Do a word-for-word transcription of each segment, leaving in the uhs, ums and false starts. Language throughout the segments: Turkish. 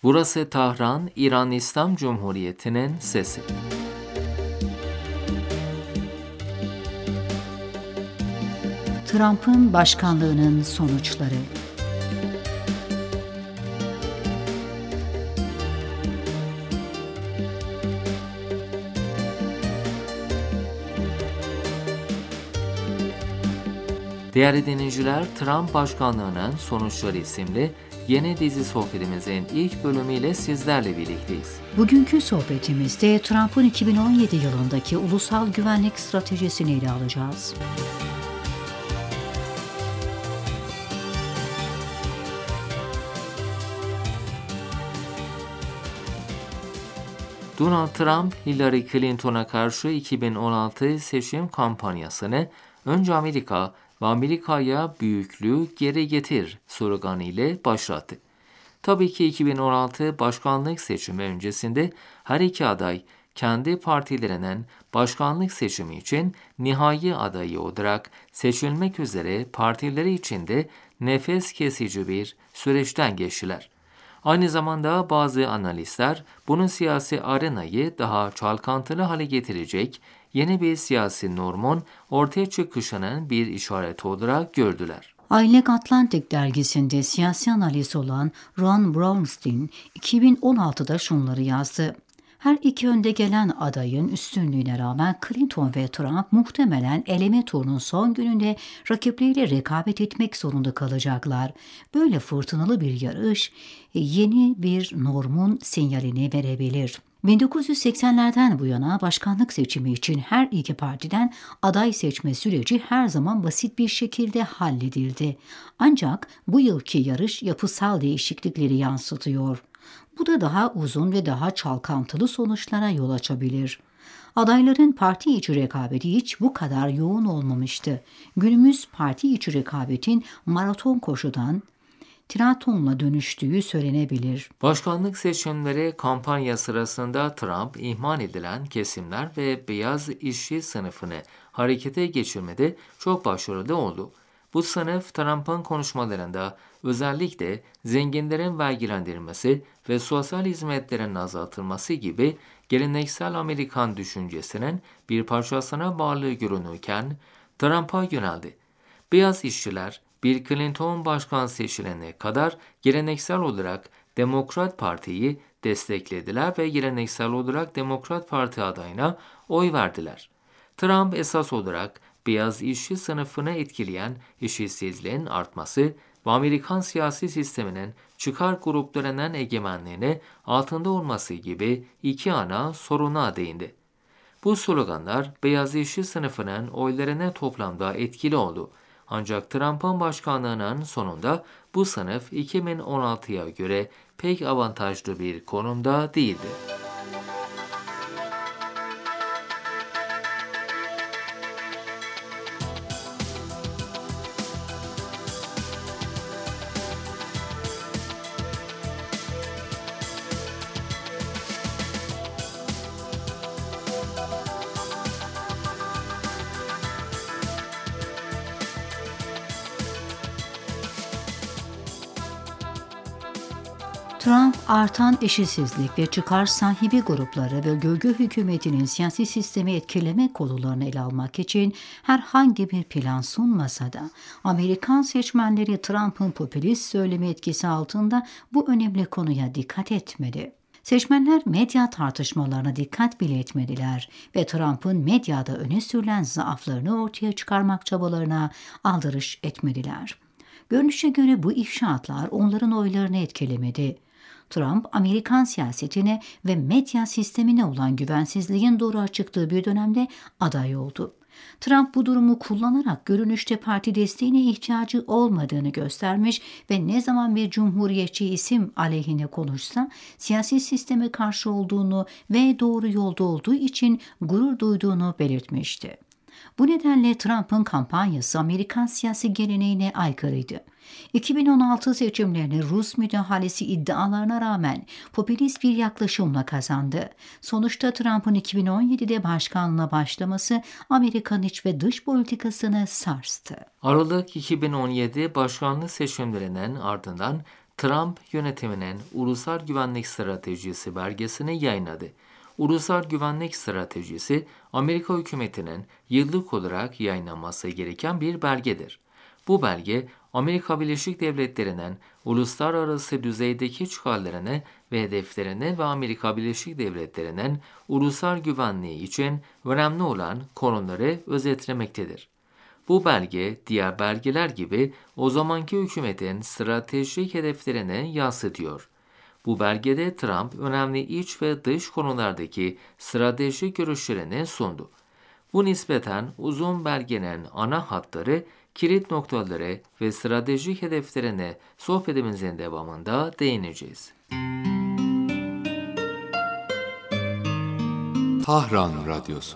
Burası Tahran, İran İslam Cumhuriyeti'nin sesi. Trump'ın başkanlığının sonuçları. Değerli dinleyiciler, Trump başkanlığının sonuçları isimli yeni dizi sohbetimizin ilk bölümüyle sizlerle birlikteyiz. Bugünkü sohbetimizde Trump'ın iki bin on yedi yılındaki ulusal güvenlik stratejisini ele alacağız. Donald Trump, Hillary Clinton'a karşı iki bin on altı seçim kampanyasını önce Amerika ve Amerika'ya büyüklüğü geri getir sloganı ile başlattı. Tabii ki iki bin on altı başkanlık seçimi öncesinde her iki aday kendi partilerinin başkanlık seçimi için nihai adayı olarak seçilmek üzere partileri içinde nefes kesici bir süreçten geçtiler. Aynı zamanda bazı analistler bunun siyasi arenayı daha çalkantılı hale getirecek yeni bir siyasi normun ortaya çıkışının bir işareti olarak gördüler. Aylık Atlantic dergisinde siyasi analiz olan Ron Brownstein iki bin on altıda şunları yazdı. Her iki önde gelen adayın üstünlüğüne rağmen Clinton ve Trump muhtemelen eleme turunun son gününde rakipleriyle rekabet etmek zorunda kalacaklar. Böyle fırtınalı bir yarış yeni bir normun sinyalini verebilir. bin dokuz yüz seksenlerden bu yana başkanlık seçimi için her iki partiden aday seçme süreci her zaman basit bir şekilde halledildi. Ancak bu yılki yarış yapısal değişiklikleri yansıtıyor. Bu da daha uzun ve daha çalkantılı sonuçlara yol açabilir. Adayların parti içi rekabeti hiç bu kadar yoğun olmamıştı. Günümüz parti içi rekabetin maraton koşudan triatlonla dönüştüğü söylenebilir. Başkanlık seçimleri kampanya sırasında Trump ihmal edilen kesimler ve beyaz işçi sınıfını harekete geçirmede çok başarılı oldu. Bu sınıf Trump'ın konuşmalarında özellikle zenginlerin vergilendirilmesi ve sosyal hizmetlerin azaltılması gibi geleneksel Amerikan düşüncesinin bir parçasına bağlı görünürken Trump'a yöneldi. Beyaz işçiler Bill Clinton başkan seçilene kadar geleneksel olarak Demokrat Parti'yi desteklediler ve geleneksel olarak Demokrat Parti adayına oy verdiler. Trump esas olarak beyaz işçi sınıfını etkileyen eşitsizliğin artması ve Amerikan siyasi sisteminin çıkar gruplarının egemenliğini altında olması gibi iki ana soruna değindi. Bu sloganlar beyaz işçi sınıfının oylarına toplamda etkili oldu. Ancak Trump'ın başkanlığının sonunda bu sınıf iki bin on altıya göre pek avantajlı bir konumda değildi. Trump, artan eşitsizlik ve çıkar sahibi grupları ve gölge hükümetinin siyasi sistemi etkileme konularını ele almak için herhangi bir plan sunmasa da Amerikan seçmenleri Trump'ın popülist söylemi etkisi altında bu önemli konuya dikkat etmedi. Seçmenler medya tartışmalarına dikkat bile etmediler ve Trump'ın medyada öne sürülen zaaflarını ortaya çıkarmak çabalarına aldırış etmediler. Görünüşe göre bu ifşaatlar onların oylarını etkilemedi. Trump, Amerikan siyasetine ve medya sistemine olan güvensizliğin doğruğa çıktığı bir dönemde aday oldu. Trump bu durumu kullanarak görünüşte parti desteğine ihtiyacı olmadığını göstermiş ve ne zaman bir cumhuriyetçi isim aleyhine konuşsa siyasi sisteme karşı olduğunu ve doğru yolda olduğu için gurur duyduğunu belirtmişti. Bu nedenle Trump'ın kampanyası Amerikan siyasi geleneğine aykırıydı. iki bin on altı seçimlerini Rus müdahalesi iddialarına rağmen popülist bir yaklaşımla kazandı. Sonuçta Trump'ın iki bin on yedide başkanlığa başlaması Amerikan iç ve dış politikasını sarstı. Aralık iki bin on yedi başkanlık seçimlerinin ardından Trump yönetiminin Ulusal Güvenlik Stratejisi belgesini yayınladı. Ulusal Güvenlik Stratejisi, Amerika hükümetinin yıllık olarak yayınlanması gereken bir belgedir. Bu belge, Amerika Birleşik Devletleri'nin uluslararası düzeydeki çıkarlarını ve hedeflerini ve Amerika Birleşik Devletleri'nin ulusal güvenliği için önemli olan konuları özetlemektedir. Bu belge, diğer belgeler gibi o zamanki hükümetin stratejik hedeflerini yansıtıyor. Bu belgede Trump önemli iç ve dış konulardaki stratejik görüşlerini sundu. Bu nispeten uzun belgenin ana hatları, kilit noktaları ve stratejik hedeflerine sohbetimizin devamında değineceğiz. Tahran Radyosu.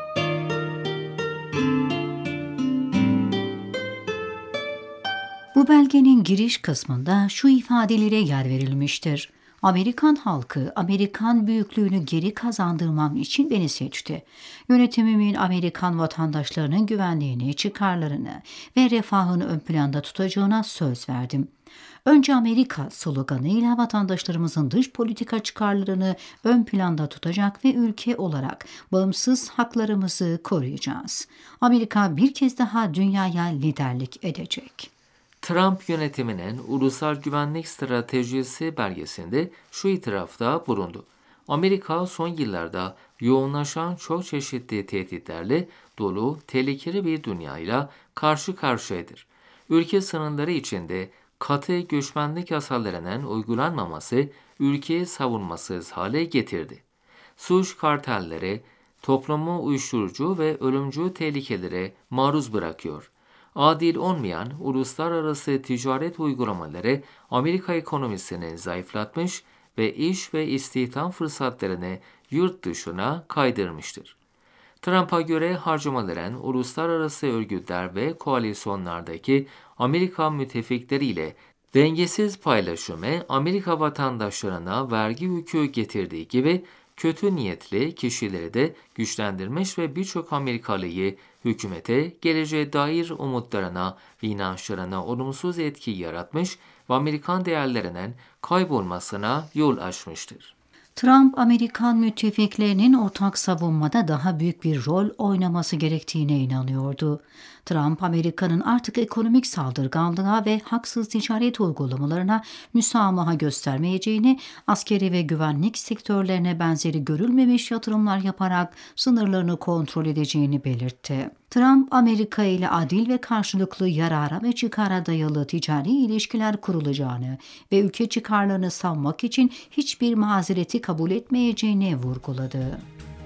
Bu belgenin giriş kısmında şu ifadelere yer verilmiştir. Amerikan halkı, Amerikan büyüklüğünü geri kazandırmam için beni seçti. Yönetimimin Amerikan vatandaşlarının güvenliğini, çıkarlarını ve refahını ön planda tutacağına söz verdim. Önce Amerika sloganıyla vatandaşlarımızın dış politika çıkarlarını ön planda tutacak ve ülke olarak bağımsız haklarımızı koruyacağız. Amerika bir kez daha dünyaya liderlik edecek. Trump yönetiminin Ulusal Güvenlik Stratejisi belgesinde şu itirafta bulundu. Amerika son yıllarda yoğunlaşan çok çeşitli tehditlerle dolu, tehlikeli bir dünyayla karşı karşıyadır. Ülke sınırları içinde katı göçmenlik yasalarının uygulanmaması ülkeyi savunmasız hale getirdi. Suç kartelleri toplumu uyuşturucu ve ölümcül tehlikelere maruz bırakıyor. Adil olmayan uluslararası ticaret uygulamaları Amerika ekonomisini zayıflatmış ve iş ve istihdam fırsatlarını yurt dışına kaydırmıştır. Trump'a göre harcamaların uluslararası örgütler ve koalisyonlardaki Amerika müttefikleriyle dengesiz paylaşımı Amerika vatandaşlarına vergi yükü getirdiği gibi kötü niyetli kişileri de güçlendirmiş ve birçok Amerikalıyı hükümete, geleceğe dair umutlarına ve inançlarına olumsuz etki yaratmış ve Amerikan değerlerinin kaybolmasına yol açmıştır. Trump, Amerikan müttefiklerinin ortak savunmada daha büyük bir rol oynaması gerektiğine inanıyordu. Trump, Amerika'nın artık ekonomik saldırganlığa ve haksız ticaret uygulamalarına müsamaha göstermeyeceğini, askeri ve güvenlik sektörlerine benzeri görülmemiş yatırımlar yaparak sınırlarını kontrol edeceğini belirtti. Trump, Amerika ile adil ve karşılıklı yarara ve çıkara dayalı ticari ilişkiler kurulacağını ve ülke çıkarlarını savunmak için hiçbir mazereti kabul etmeyeceğini vurguladı.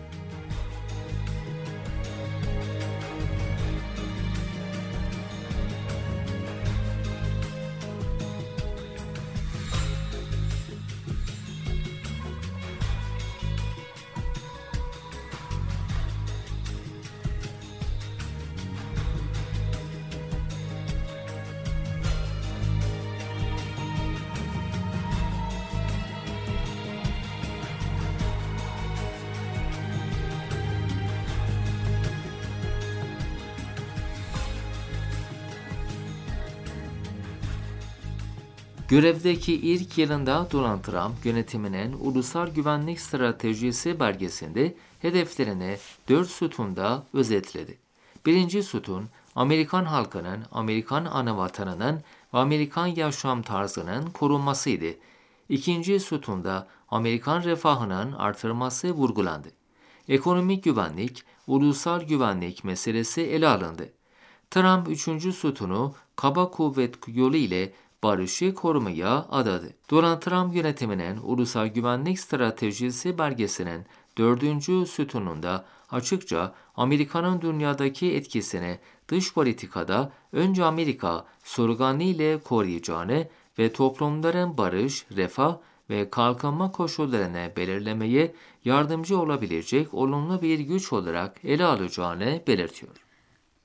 Görevdeki ilk yılında Donald Trump yönetiminin Ulusal Güvenlik Stratejisi belgesinde hedeflerini dört sütunda özetledi. Birinci sütun, Amerikan halkının, Amerikan anavatanının ve Amerikan yaşam tarzının korunmasıydı. İkinci sütunda Amerikan refahının artırılması vurgulandı. Ekonomik güvenlik, ulusal güvenlik meselesi ele alındı. Trump üçüncü sütunu kaba kuvvet yolu ile barışı korumaya adadı. Donald Trump yönetiminin Ulusal Güvenlik Stratejisi belgesinin dördüncü sütununda açıkça Amerika'nın dünyadaki etkisini dış politikada önce Amerika sloganı ile koruyacağını ve toplumların barış, refah ve kalkınma koşullarını belirlemeye yardımcı olabilecek olumlu bir güç olarak ele alacağını belirtiyor.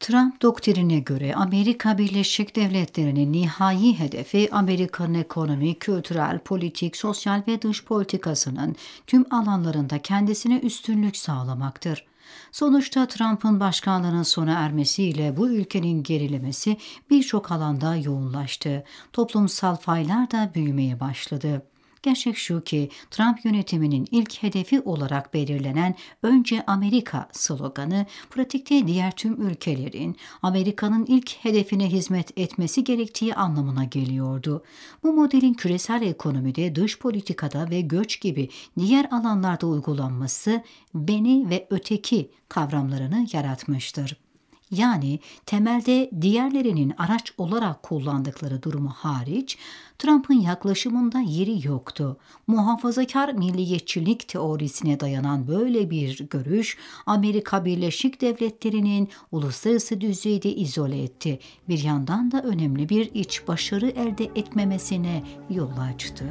Trump doktrine göre Amerika Birleşik Devletleri'nin nihai hedefi Amerika'nın ekonomik, kültürel, politik, sosyal ve dış politikasının tüm alanlarında kendisine üstünlük sağlamaktır. Sonuçta Trump'ın başkanlığının sona ermesiyle bu ülkenin gerilemesi birçok alanda yoğunlaştı. Toplumsal faylar da büyümeye başladı. Gerçek şu ki Trump yönetiminin ilk hedefi olarak belirlenen "Önce Amerika" sloganı pratikte diğer tüm ülkelerin Amerika'nın ilk hedefine hizmet etmesi gerektiği anlamına geliyordu. Bu modelin küresel ekonomide, dış politikada ve göç gibi diğer alanlarda uygulanması "beni ve öteki" kavramlarını yaratmıştır. Yani temelde diğerlerinin araç olarak kullandıkları durumu hariç, Trump'ın yaklaşımında yeri yoktu. Muhafazakar milliyetçilik teorisine dayanan böyle bir görüş, Amerika Birleşik Devletleri'nin uluslararası düzeyde izole etti. Bir yandan da önemli bir iç başarı elde etmemesine yol açtı.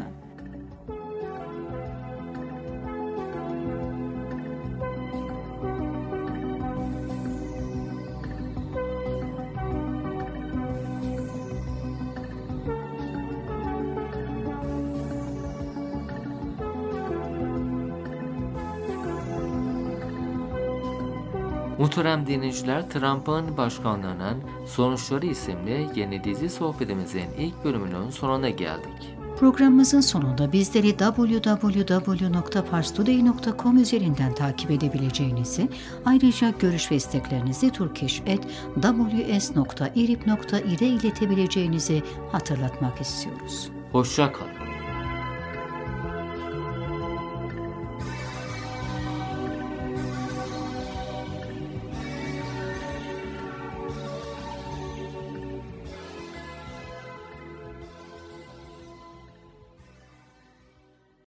Muhterem dinleyiciler, Trump'ın başkanlığının sonuçları isimli yeni dizi sohbetimizin ilk bölümünün sonuna geldik. Programımızın sonunda bizleri double-u double-u double-u nokta pars today nokta com üzerinden takip edebileceğinizi, ayrıca görüş ve isteklerinizi turkish at w s nokta irib nokta i r e iletebileceğinizi hatırlatmak istiyoruz. Hoşça kalın.